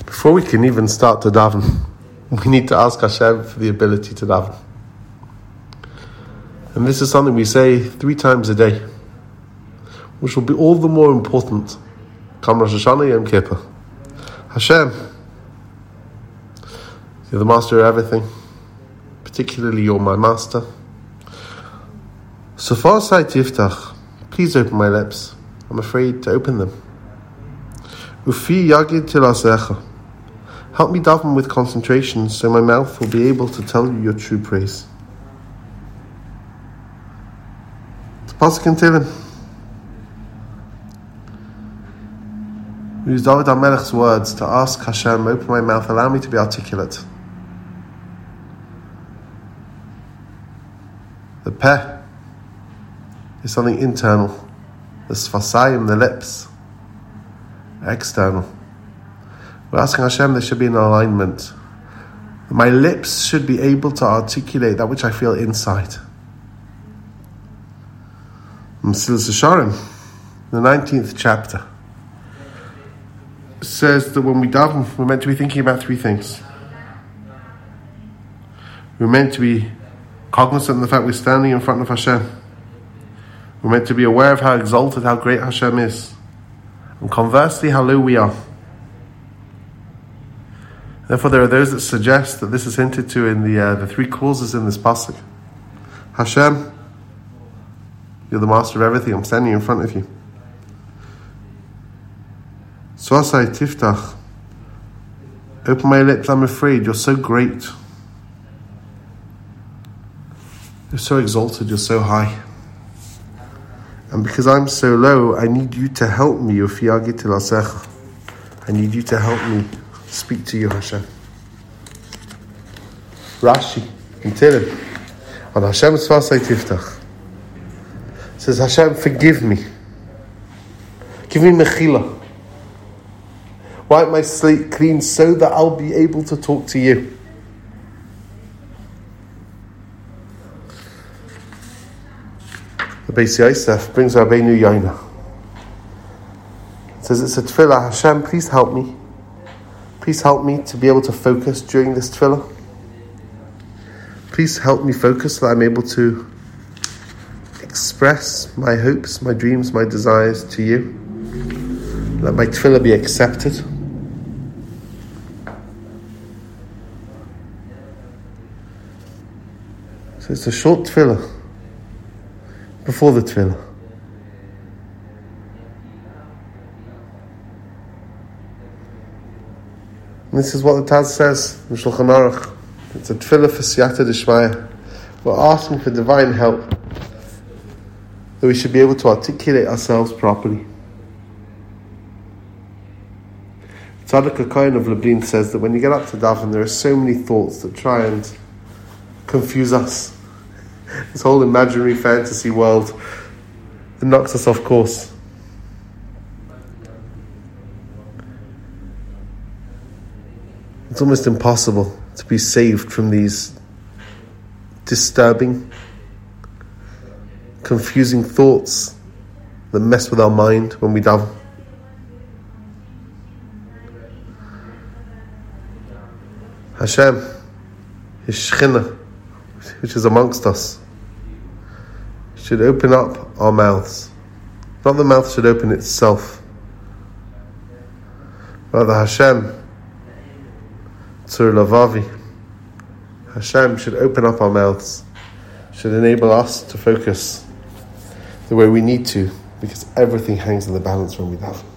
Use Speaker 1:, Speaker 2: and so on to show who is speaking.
Speaker 1: Before we can even start to daven, we need to ask Hashem for the ability to daven. And this is something we say 3 times a day, which will be all the more important come Rosh Hashanah Yom Kippur. Hashem, you're the master of everything, particularly you're my master. So far aside tiftach, please open my lips. I'm afraid to open them. Ufi yagid tilasecha. Help me daven with concentration so my mouth will be able to tell you your true praise. It's Pasuk in Tehillim. We use David HaMelech's words to ask Hashem, open my mouth, allow me to be articulate. The peh is something internal. The sfasayim, the lips, are external. We're asking Hashem there should be an alignment. My lips should be able to articulate that which I feel inside. Mesilas Yesharim, the 19th chapter, says that when we daven, we're meant to be thinking about 3 things. We're meant to be cognizant of the fact we're standing in front of Hashem. We're meant to be aware of how exalted, how great Hashem is. And conversely, how low we are. Therefore, there are those that suggest that this is hinted to in the 3 clauses in this pasuk. Hashem, you're the master of everything. I'm standing in front of you. So asay tiftach. Open my lips. I'm afraid you're so great. You're so exalted. You're so high. And because I'm so low, I need you to help me. Ufi yagid tilasecha. I need you to help me speak to you, Hashem. Rashi in Tehillim on Hashem's asay tiftach says, Hashem, forgive me. Give me mechila. Wipe my slate clean so that I'll be able to talk to you. The Beis Yosef brings Rabbeinu Yonah. It says it's a tefillah. Hashem, please help me. Please help me to be able to focus during this tefillah. Please help me focus so that I'm able to express my hopes, my dreams, my desires to you. Let my tefillah be accepted. So it's a short tefillah before the tefillah. And this is what the Taz says in Shulchan Aruch. It's a tefillah for siyata d'shmaya. We're asking for divine help, that we should be able to articulate ourselves properly. Tzadok HaKohen of Lublin says that when you get up to daven, there are so many thoughts that try and confuse us. This whole imaginary fantasy world that knocks us off course. It's almost impossible to be saved from these disturbing, confusing thoughts that mess with our mind when we daven. Hashem, His Shekhinah, which is amongst us, should open up our mouths. Not the mouth should open itself. Rather, Hashem, Tzur Lavavi, Hashem should open up our mouths, should enable us to focus the way we need to, because everything hangs in the balance when we daven.